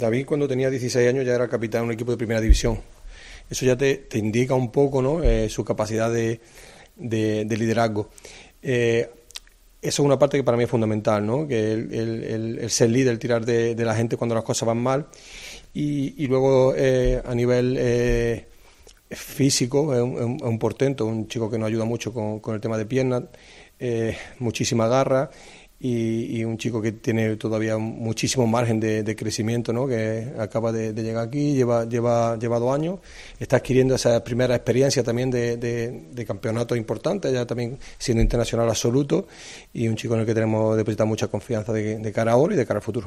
David, cuando tenía 16 años, ya era capitán de un equipo de primera división. Eso ya te indica un poco, ¿no? Su capacidad de liderazgo. Eso es una parte que para mí es fundamental, ¿no? Que el ser líder, el tirar de la gente cuando las cosas van mal. Y luego, a nivel físico, es un portento, un chico que nos ayuda mucho con el tema de piernas, muchísima garra. Y un chico que tiene todavía muchísimo margen de crecimiento, ¿no? Que acaba de llegar aquí, lleva 2 años, está adquiriendo esa primera experiencia también de campeonatos importantes, ya también siendo internacional absoluto, y un chico en el que tenemos depositar mucha confianza de cara a ahora y de cara al futuro.